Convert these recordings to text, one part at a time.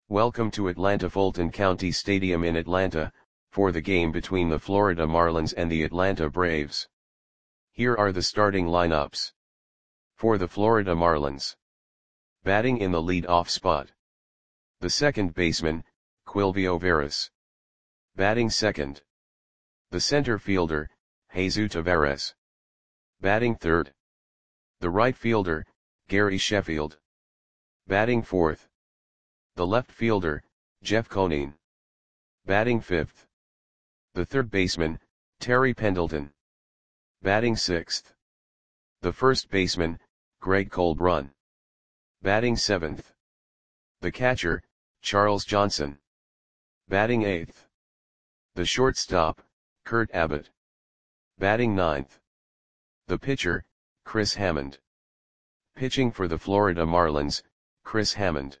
Welcome to Atlanta Fulton County Stadium in Atlanta, for the game between the Florida Marlins and the Atlanta Braves. Here are the starting lineups. For the Florida Marlins. Batting in the lead-off spot. The second baseman, Quilvio Veras. Batting second. The center fielder, Jesus Taveras. Batting third. The right fielder, Gary Sheffield. Batting fourth. The left fielder, Jeff Conine. Batting fifth. The third baseman, Terry Pendleton. Batting sixth. The first baseman, Greg Colbrunn. Batting seventh. The catcher, Charles Johnson. Batting eighth. The shortstop, Kurt Abbott. Batting ninth. The pitcher, Chris Hammond. Pitching for the Florida Marlins, Chris Hammond.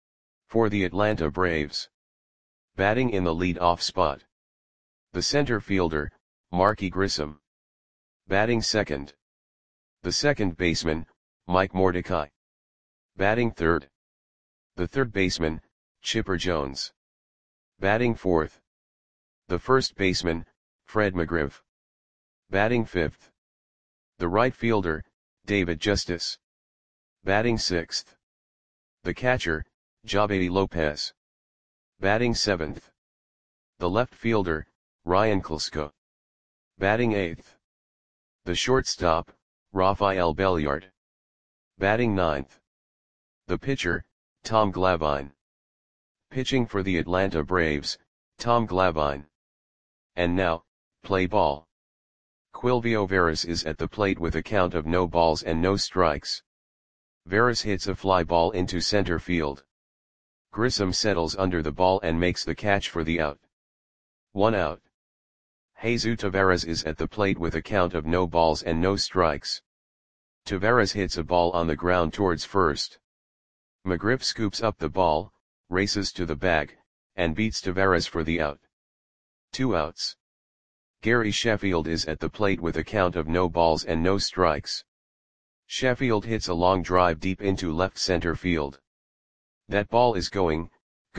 For the Atlanta Braves. Batting in the lead-off spot. The center fielder, Marky Grissom. Batting second. The second baseman, Mike Mordecai. Batting third. The third baseman, Chipper Jones. Batting fourth. The first baseman, Fred McGriff. Batting fifth. The right fielder, David Justice. Batting sixth. The catcher, Javady Lopez. Batting seventh. The left fielder, Ryan Klesko. Batting eighth. The shortstop, Rafael Belliard. Batting ninth. The pitcher, Tom Glavine. Pitching for the Atlanta Braves, Tom Glavine. And now, play ball. Quilvio Veras is at the plate with a count of no balls and no strikes. Veras hits a fly ball into center field. Grissom settles under the ball and makes the catch for the out. 1 out. Jesus Taveras is at the plate with a count of no balls and no strikes. Taveras hits a ball on the ground towards first. McGriff scoops up the ball, races to the bag, and beats Taveras for the out. 2 outs. Gary Sheffield is at the plate with a count of no balls and no strikes. Sheffield hits a long drive deep into left center field. That ball is gone.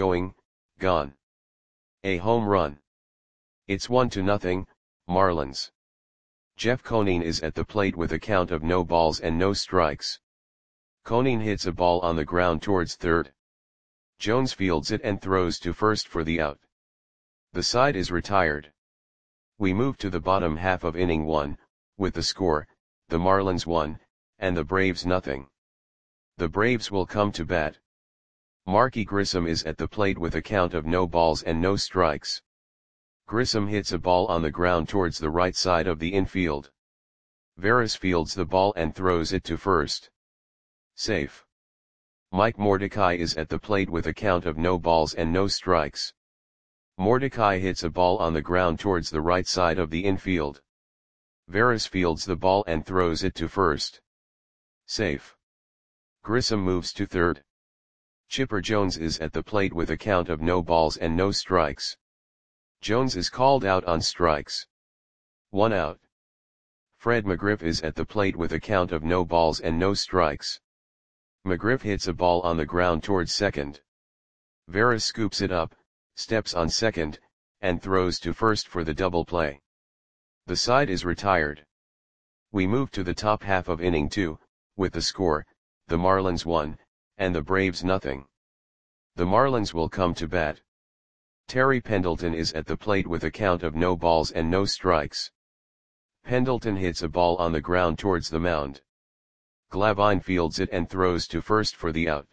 A home run. It's 1-0, Marlins. Jeff Conine is at the plate with a count of no balls and no strikes. Conine hits a ball on the ground towards third. Jones fields it and throws to first for the out. The side is retired. We move to the bottom half of inning 1, with the score, the Marlins 1, and the Braves 0. The Braves will come to bat. Marky Grissom is at the plate with a count of no balls and no strikes. Grissom hits a ball on the ground towards the right side of the infield. Veras fields the ball and throws it to first. Safe. Mike Mordecai is at the plate with a count of no balls and no strikes. Mordecai hits a ball on the ground towards the right side of the infield. Veras fields the ball and throws it to first. Safe. Grissom moves to third. Chipper Jones is at the plate with a count of no balls and no strikes. Jones is called out on strikes. 1 out. Fred McGriff is at the plate with a count of no balls and no strikes. McGriff hits a ball on the ground towards second. Veras scoops it up, steps on second, and throws to first for the double play. The side is retired. We move to the top half of inning 2, with the score, the Marlins 1, and the Braves 0. The Marlins will come to bat. Terry Pendleton is at the plate with a count of no balls and no strikes. Pendleton hits a ball on the ground towards the mound. Glavine fields it and throws to first for the out.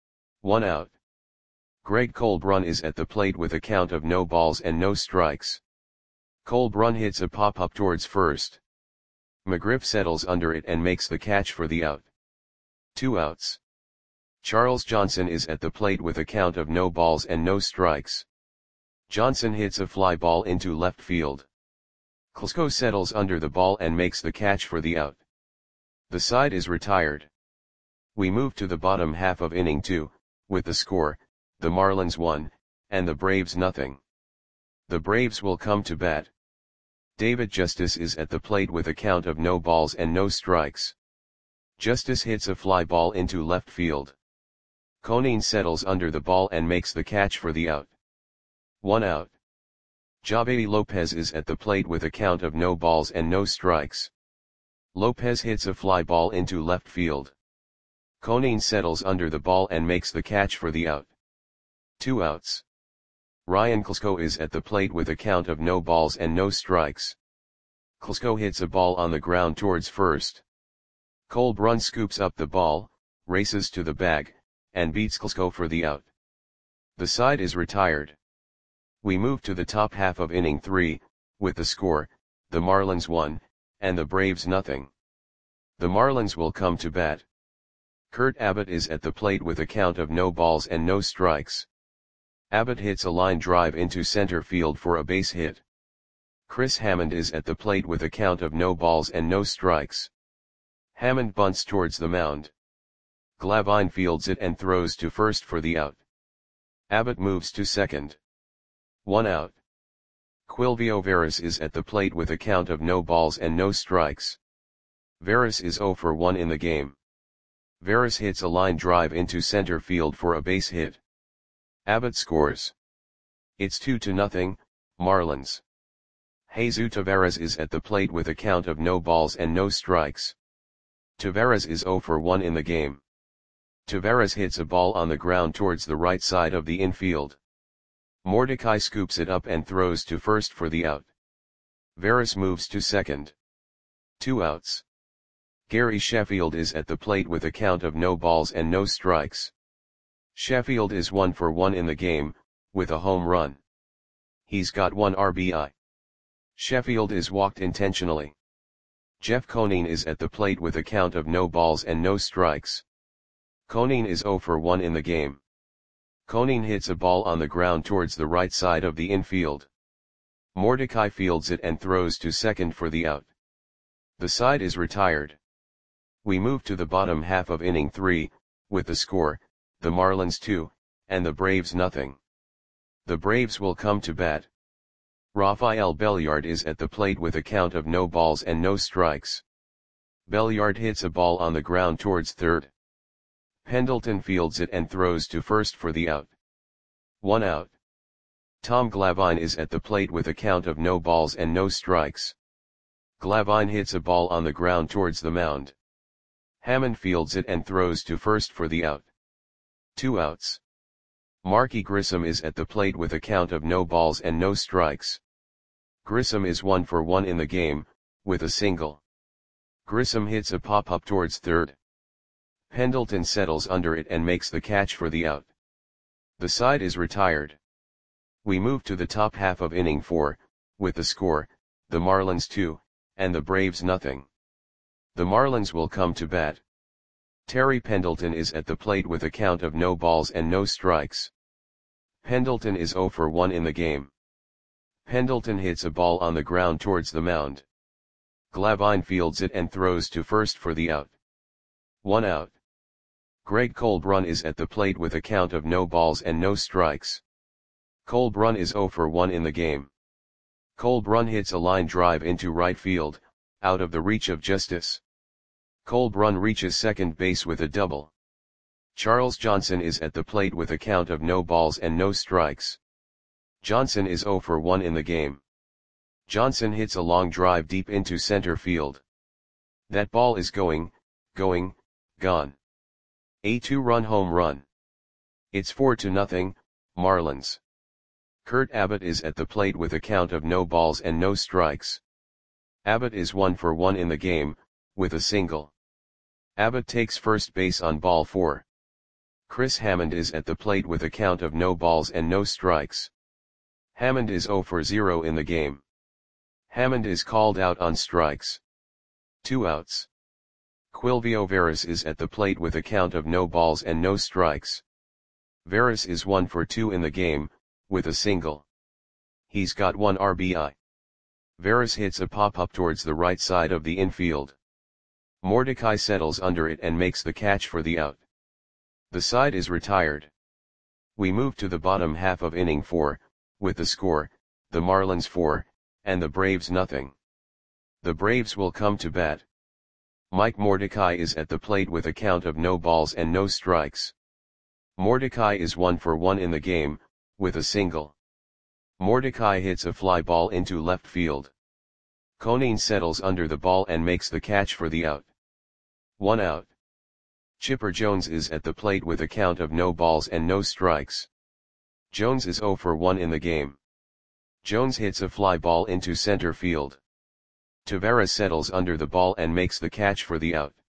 1 out. Greg Colbrunn is at the plate with a count of no balls and no strikes. Colbrunn hits a pop-up towards first. McGriff settles under it and makes the catch for the out. 2 outs. Charles Johnson is at the plate with a count of no balls and no strikes. Johnson hits a fly ball into left field. Klesko settles under the ball and makes the catch for the out. The side is retired. We move to the bottom half of inning 2, with the score, the Marlins 1, and the Braves 0. The Braves will come to bat. David Justice is at the plate with a count of no balls and no strikes. Justice hits a fly ball into left field. Conine settles under the ball and makes the catch for the out. 1 out. Javier Lopez is at the plate with a count of no balls and no strikes. Lopez hits a fly ball into left field. Conine settles under the ball and makes the catch for the out. 2 outs. Ryan Klesko is at the plate with a count of no balls and no strikes. Klesko hits a ball on the ground towards first. Cole Brun scoops up the ball, races to the bag, and beats Klesko for the out. The side is retired. We move to the top half of inning 3, with the score, the Marlins 1, and the Braves nothing. The Marlins will come to bat. Kurt Abbott is at the plate with a count of no balls and no strikes. Abbott hits a line drive into center field for a base hit. Chris Hammond is at the plate with a count of no balls and no strikes. Hammond bunts towards the mound. Glavine fields it and throws to first for the out. Abbott moves to second. 1 out. Quilvio Veras is at the plate with a count of no balls and no strikes. Veras is 0 for 1 in the game. Veras hits a line drive into center field for a base hit. Abbott scores. It's 2-0, Marlins. Jesus Taveras is at the plate with a count of no balls and no strikes. Taveras is 0 for 1 in the game. Taveras hits a ball on the ground towards the right side of the infield. Mordecai scoops it up and throws to first for the out. Veras moves to second. 2 outs. Gary Sheffield is at the plate with a count of no balls and no strikes. Sheffield is 1 for 1 in the game, with a home run. He's got 1 RBI. Sheffield is walked intentionally. Jeff Conine is at the plate with a count of no balls and no strikes. Conine is 0 for 1 in the game. Conine hits a ball on the ground towards the right side of the infield. Mordecai fields it and throws to second for the out. The side is retired. We move to the bottom half of inning 3, with the score, the Marlins 2, and the Braves nothing. The Braves will come to bat. Rafael Belliard is at the plate with a count of no balls and no strikes. Belliard hits a ball on the ground towards third. Pendleton fields it and throws to first for the out. 1 out. Tom Glavine is at the plate with a count of no balls and no strikes. Glavine hits a ball on the ground towards the mound. Hammond fields it and throws to first for the out. 2 outs. Marky Grissom is at the plate with a count of no balls and no strikes. Grissom is 1 for 1 in the game, with a single. Grissom hits a pop-up towards third. Pendleton settles under it and makes the catch for the out. The side is retired. We move to the top half of inning 4, with the score, the Marlins 2, and the Braves nothing. The Marlins will come to bat. Terry Pendleton is at the plate with a count of no balls and no strikes. Pendleton is 0 for 1 in the game. Pendleton hits a ball on the ground towards the mound. Glavine fields it and throws to first for the out. 1 out. Greg Colbrun is at the plate with a count of no balls and no strikes. Colbrun is 0 for 1 in the game. Colbrun hits a line drive into right field, out of the reach of justice. Colbrun reaches second base with a double. Charles Johnson is at the plate with a count of no balls and no strikes. Johnson is 0 for 1 in the game. Johnson hits a long drive deep into center field. That ball is gone. A 2-run home run. It's 4-0, Marlins. Kurt Abbott is at the plate with a count of no balls and no strikes. Abbott is 1 for 1 in the game, with a single. Abbott takes first base on ball 4. Chris Hammond is at the plate with a count of no balls and no strikes. Hammond is 0 for 0 in the game. Hammond is called out on strikes. 2 outs. Quilvio Veras is at the plate with a count of no balls and no strikes. Veras is 1 for 2 in the game, with a single. He's got 1 RBI. Veras hits a pop-up towards the right side of the infield. Mordecai settles under it and makes the catch for the out. The side is retired. We move to the bottom half of inning 4, with the score, the Marlins 4, and the Braves nothing. The Braves will come to bat. Mike Mordecai is at the plate with a count of no balls and no strikes. Mordecai is 1-for-1 in the game, with a single. Mordecai hits a fly ball into left field. Conine settles under the ball and makes the catch for the out. 1 out. Chipper Jones is at the plate with a count of no balls and no strikes. Jones is 0-for-1 in the game. Jones hits a fly ball into center field. Taveras settles under the ball and makes the catch for the out.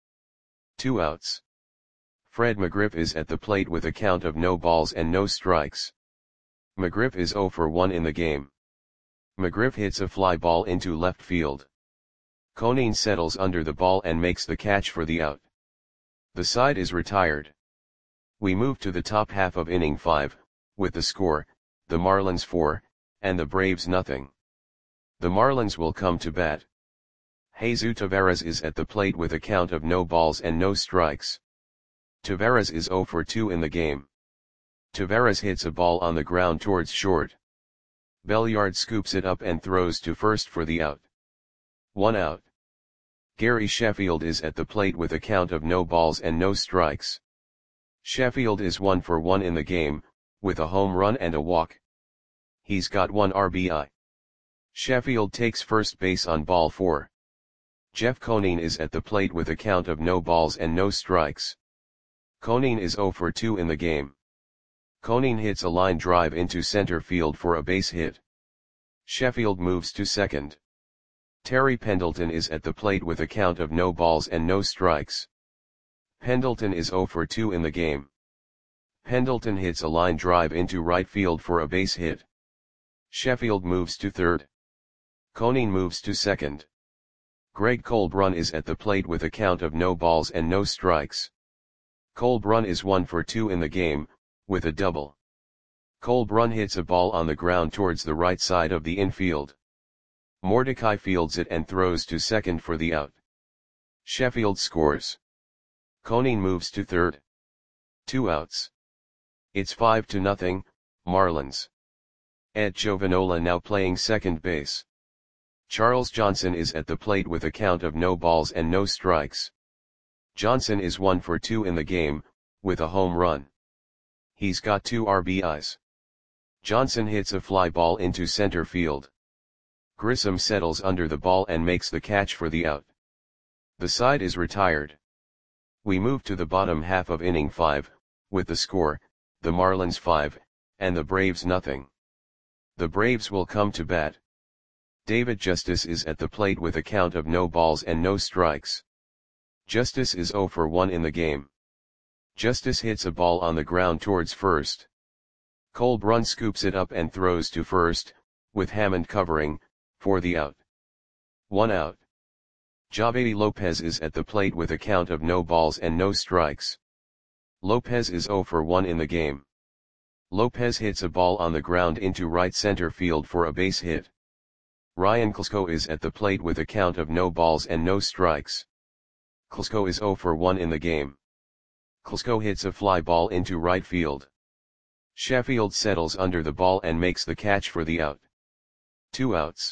2 outs. Fred McGriff is at the plate with a count of no balls and no strikes. McGriff is 0-for-1 in the game. McGriff hits a fly ball into left field. Conine settles under the ball and makes the catch for the out. The side is retired. We move to the top half of inning 5, with the score, the Marlins 4, and the Braves nothing. The Marlins will come to bat. Jesus Taveras is at the plate with a count of no balls and no strikes. Taveras is 0-for-2 in the game. Taveras hits a ball on the ground towards short. Belliard scoops it up and throws to first for the out. 1 out. Gary Sheffield is at the plate with a count of no balls and no strikes. Sheffield is 1-for-1 in the game, with a home run and a walk. He's got 1 RBI. Sheffield takes first base on ball 4. Jeff Conine is at the plate with a count of no balls and no strikes. Conine is 0-for-2 in the game. Conine hits a line drive into center field for a base hit. Sheffield moves to second. Terry Pendleton is at the plate with a count of no balls and no strikes. Pendleton is 0-for-2 in the game. Pendleton hits a line drive into right field for a base hit. Sheffield moves to third. Conine moves to second. Greg Colbrun is at the plate with a count of no balls and no strikes. Colbrun is 1-for-2 in the game, with a double. Colbrun hits a ball on the ground towards the right side of the infield. Mordecai fields it and throws to second for the out. Sheffield scores. Conine moves to third. 2 outs. It's 5-0, Marlins. Ed Giovanola now playing second base. Charles Johnson is at the plate with a count of no balls and no strikes. Johnson is 1-for-2 in the game, with a home run. He's got 2 RBIs. Johnson hits a fly ball into center field. Grissom settles under the ball and makes the catch for the out. The side is retired. We move to the bottom half of inning 5, with the score, the Marlins 5, and the Braves nothing. The Braves will come to bat. David Justice is at the plate with a count of no balls and no strikes. Justice is 0-for-1 in the game. Justice hits a ball on the ground towards first. Colbrun scoops it up and throws to first, with Hammond covering, for the out. 1 out. Javady Lopez is at the plate with a count of no balls and no strikes. Lopez is 0-for-1 in the game. Lopez hits a ball on the ground into right center field for a base hit. Ryan Klesko is at the plate with a count of no balls and no strikes. Klesko is 0-for-1 in the game. Klesko hits a fly ball into right field. Sheffield settles under the ball and makes the catch for the out. 2 outs.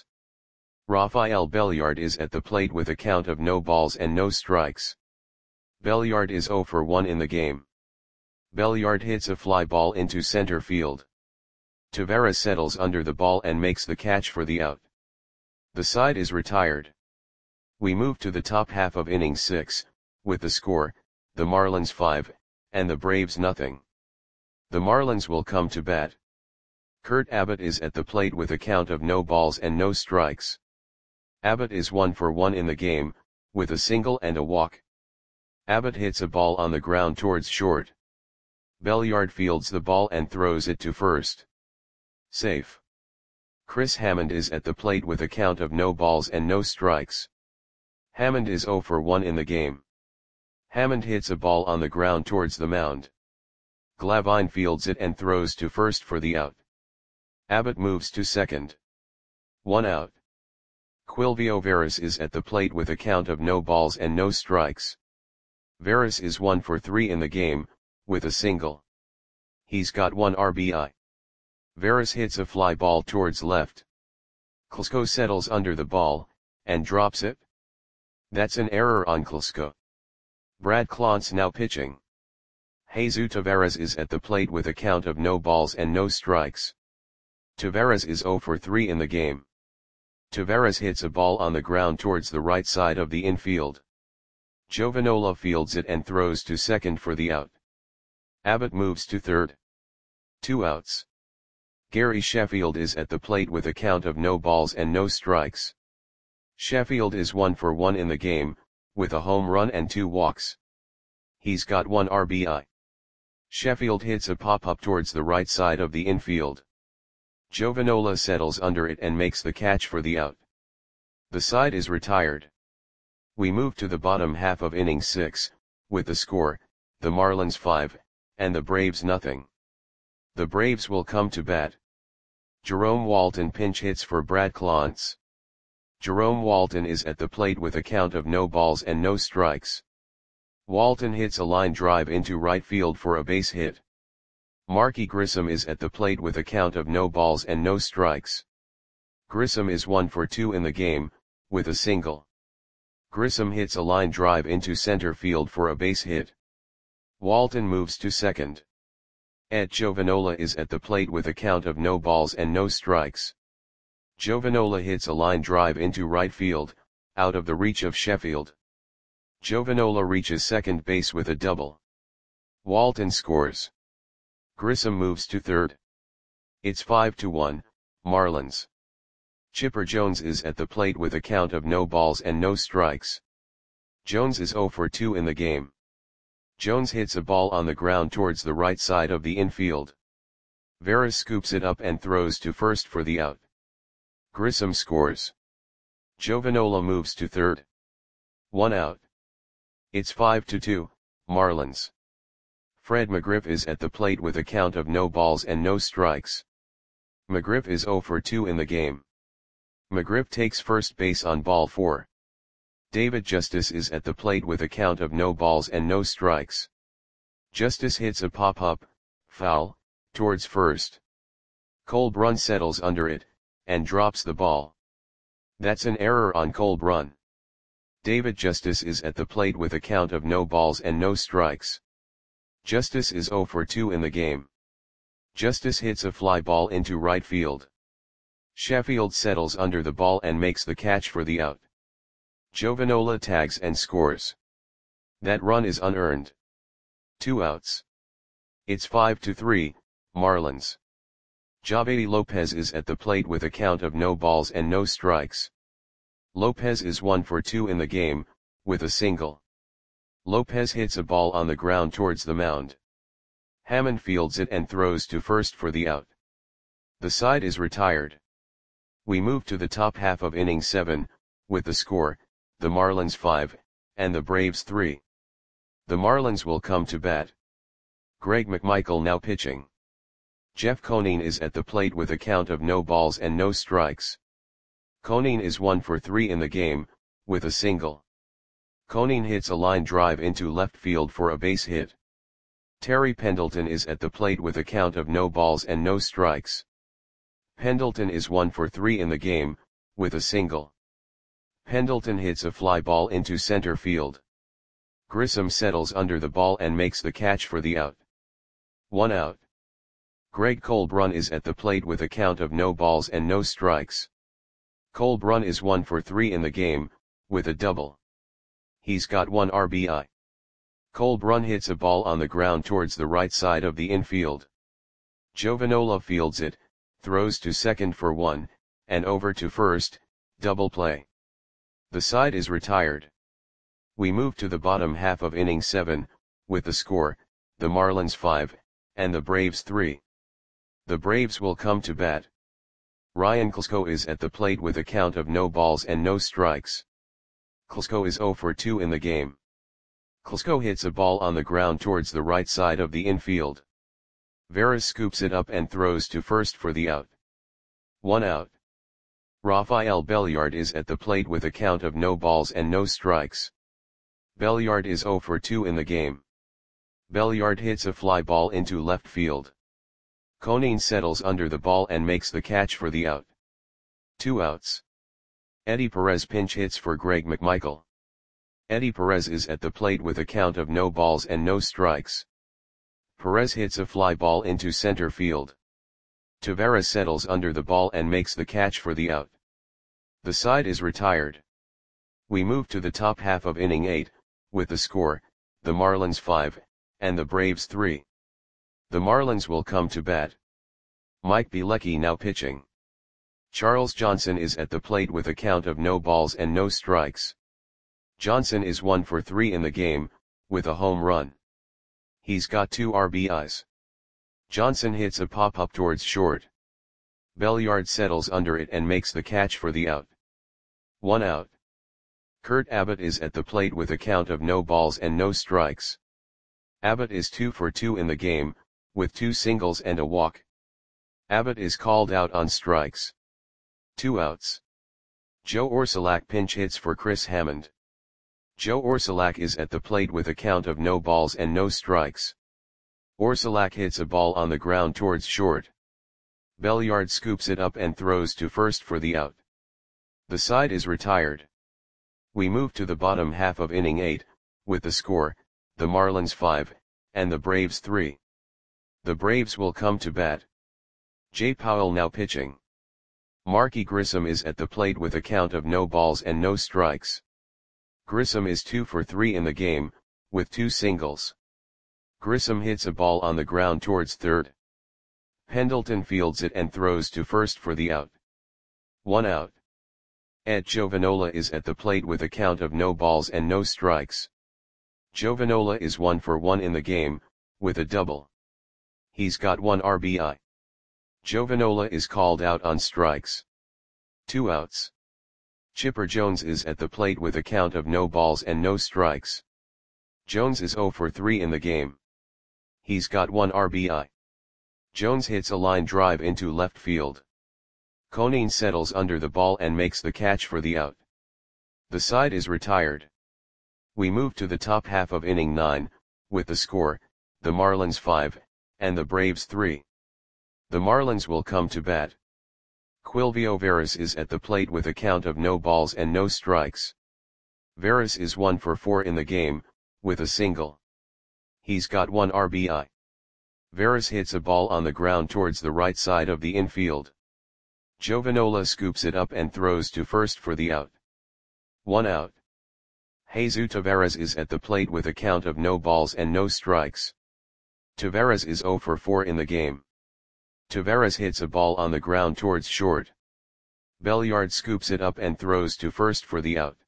Rafael Belliard is at the plate with a count of no balls and no strikes. Belliard is 0-for-1 in the game. Belliard hits a fly ball into center field. Taveras settles under the ball and makes the catch for the out. The side is retired. We move to the top half of inning 6, with the score, the Marlins 5, and the Braves nothing. The Marlins will come to bat. Kurt Abbott is at the plate with a count of no balls and no strikes. Abbott is 1-for-1 in the game, with a single and a walk. Abbott hits a ball on the ground towards short. Belliard fields the ball and throws it to first. Safe. Chris Hammond is at the plate with a count of no balls and no strikes. Hammond is 0-for-1 in the game. Hammond hits a ball on the ground towards the mound. Glavine fields it and throws to first for the out. Abbott moves to second. 1 out. Quilvio Veras is at the plate with a count of no balls and no strikes. Veras is 1-for-3 in the game, with a single. He's got 1 RBI. Veras hits a fly ball towards left. Klesko settles under the ball, and drops it. That's an error on Klesko. Brad Klontz now pitching. Jesus Tavares is at the plate with a count of no balls and no strikes. Tavares is 0 for 3 in the game. Tavares hits a ball on the ground towards the right side of the infield. Jovanola fields it and throws to second for the out. Abbott moves to third. 2 outs. Gary Sheffield is at the plate with a count of no balls and no strikes. Sheffield is 1 for 1 in the game, with a home run and 2 walks. He's got 1 RBI. Sheffield hits a pop-up towards the right side of the infield. Jovanola settles under it and makes the catch for the out. The side is retired. We move to the bottom half of inning 6, with the score, the Marlins 5, and the Braves nothing. The Braves will come to bat. Jerome Walton pinch hits for Brad Clontz. Jerome Walton is at the plate with a count of no balls and no strikes. Walton hits a line drive into right field for a base hit. Marky Grissom is at the plate with a count of no balls and no strikes. Grissom is 1 for 2 in the game, with a single. Grissom hits a line drive into center field for a base hit. Walton moves to second. Ed Jovanola is at the plate with a count of no balls and no strikes. Jovanola hits a line drive into right field, out of the reach of Sheffield. Jovanola reaches second base with a double. Walton scores. Grissom moves to third. It's 5-1, Marlins. Chipper Jones is at the plate with a count of no balls and no strikes. Jones is 0 for 2 in the game. Jones hits a ball on the ground towards the right side of the infield. Veras scoops it up and throws to first for the out. Grissom scores. Jovanola moves to third. 1 out. It's 5-2, Marlins. Fred McGriff is at the plate with a count of no balls and no strikes. McGriff is 0 for 2 in the game. McGriff takes first base on ball 4. David Justice is at the plate with a count of no balls and no strikes. Justice hits a pop-up, foul, towards first. Cole Brunn settles under it, and drops the ball. That's an error on Cole Brunn. David Justice is at the plate with a count of no balls and no strikes. Justice is 0 for 2 in the game. Justice hits a fly ball into right field. Sheffield settles under the ball and makes the catch for the out. Jovanola tags and scores. That run is unearned. 2 outs. It's 5-3, Marlins. Javedi Lopez is at the plate with a count of no balls and no strikes. Lopez is 1 for 2 in the game, with a single. Lopez hits a ball on the ground towards the mound. Hammond fields it and throws to first for the out. The side is retired. We move to the top half of inning 7, with the score, the Marlins 5, and the Braves 3. The Marlins will come to bat. Greg McMichael now pitching. Jeff Conine is at the plate with a count of no balls and no strikes. Conine is 1 for 3 in the game, with a single. Conine hits a line drive into left field for a base hit. Terry Pendleton is at the plate with a count of no balls and no strikes. Pendleton is 1 for 3 in the game, with a single. Pendleton hits a fly ball into center field. Grissom settles under the ball and makes the catch for the out. 1 out. Greg Cole Brunn is at the plate with a count of no balls and no strikes. Cole Brunn is 1 for 3 in the game, with a double. He's got 1 RBI. Cole Brunn hits a ball on the ground towards the right side of the infield. Jovanola fields it, throws to second for 1, and over to first, double play. The side is retired. We move to the bottom half of inning 7, with the score, the Marlins 5, and the Braves 3. The Braves will come to bat. Ryan Klesko is at the plate with a count of no balls and no strikes. Klesko is 0 for 2 in the game. Klesko hits a ball on the ground towards the right side of the infield. Veras scoops it up and throws to first for the out. 1 out. Rafael Belliard is at the plate with a count of no balls and no strikes. Belliard is 0 for 2 in the game. Belliard hits a fly ball into left field. Conine settles under the ball and makes the catch for the out. 2 outs. Eddie Perez pinch hits for Greg McMichael. Eddie Perez is at the plate with a count of no balls and no strikes. Perez hits a fly ball into center field. Taveras settles under the ball and makes the catch for the out. The side is retired. We move to the top half of inning 8, with the score, the Marlins 5, and the Braves 3. The Marlins will come to bat. Mike Bielecki now pitching. Charles Johnson is at the plate with a count of no balls and no strikes. Johnson is 1 for 3 in the game, with a home run. He's got 2 RBIs. Johnson hits a pop-up towards short. Belliard settles under it and makes the catch for the out. 1 out. Kurt Abbott is at the plate with a count of no balls and no strikes. Abbott is 2 for 2 in the game, with 2 singles and a walk. Abbott is called out on strikes. 2 outs. Joe Orsulak pinch hits for Chris Hammond. Joe Orsulak is at the plate with a count of no balls and no strikes. Orsulak hits a ball on the ground towards short. Belliard scoops it up and throws to first for the out. The side is retired. We move to the bottom half of inning 8, with the score, the Marlins 5, and the Braves 3. The Braves will come to bat. Jay Powell now pitching. Marky Grissom is at the plate with a count of no balls and no strikes. Grissom is 2 for 3 in the game, with 2 singles. Grissom hits a ball on the ground towards third. Pendleton fields it and throws to first for the out. 1 out. Ed Giovanola is at the plate with a count of no balls and no strikes. Giovanola is 1 for 1 in the game, with a double. He's got 1 RBI. Giovanola is called out on strikes. 2 outs. Chipper Jones is at the plate with a count of no balls and no strikes. Jones is 0 for 3 in the game. He's got 1 RBI. Jones hits a line drive into left field. Conine settles under the ball and makes the catch for the out. The side is retired. We move to the top half of inning 9, with the score, the Marlins 5, and the Braves 3. The Marlins will come to bat. Quilvio Veras is at the plate with a count of no balls and no strikes. Veras is 1 for 4 in the game, with a single. He's got 1 RBI. Veras hits a ball on the ground towards the right side of the infield. Giovanola scoops it up and throws to first for the out. 1 out. Jesus Taveras is at the plate with a count of no balls and no strikes. Taveras is 0 for 4 in the game. Taveras hits a ball on the ground towards short. Belliard scoops it up and throws to first for the out.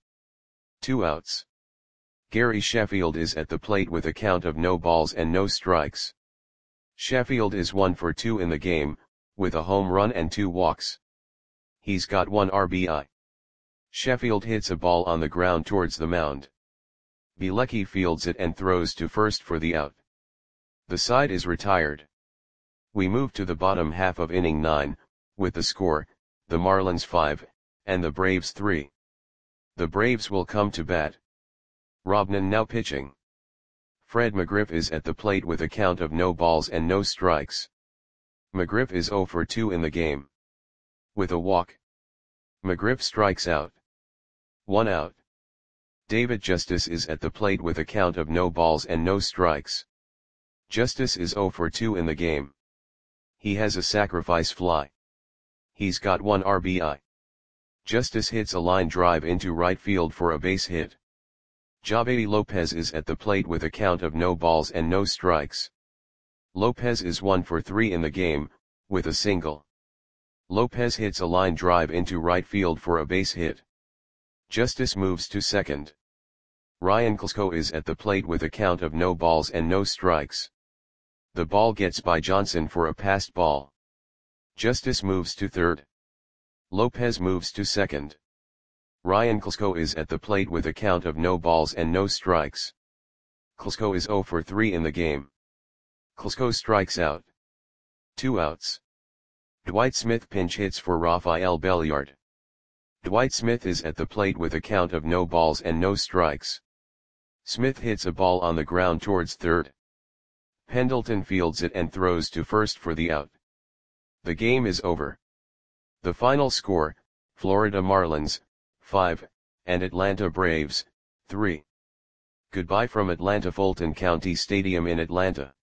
2 outs. Gary Sheffield is at the plate with a count of no balls and no strikes. Sheffield is 1 for 2 in the game, with a home run and 2 walks. He's got 1 RBI. Sheffield hits a ball on the ground towards the mound. Bielecki fields it and throws to first for the out. The side is retired. We move to the bottom half of inning 9, with the score, the Marlins 5, and the Braves 3. The Braves will come to bat. Robnan now pitching. Fred McGriff is at the plate with a count of no balls and no strikes. McGriff is 0 for 2 in the game. With a walk. McGriff strikes out. 1 out. David Justice is at the plate with a count of no balls and no strikes. Justice is 0 for 2 in the game. He has a sacrifice fly. He's got 1 RBI. Justice hits a line drive into right field for a base hit. Javy Lopez is at the plate with a count of no balls and no strikes. Lopez is 1 for 3 in the game, with a single. Lopez hits a line drive into right field for a base hit. Justice moves to second. Ryan Klesko is at the plate with a count of no balls and no strikes. The ball gets by Johnson for a passed ball. Justice moves to third. Lopez moves to second. Ryan Klesko is at the plate with a count of no balls and no strikes. Klesko is 0 for 3 in the game. Klesko strikes out. 2 outs. Dwight Smith pinch hits for Rafael Belliard. Dwight Smith is at the plate with a count of no balls and no strikes. Smith hits a ball on the ground towards third. Pendleton fields it and throws to first for the out. The game is over. The final score, Florida Marlins, 5, and Atlanta Braves, 3. Goodbye from Atlanta Fulton County Stadium in Atlanta.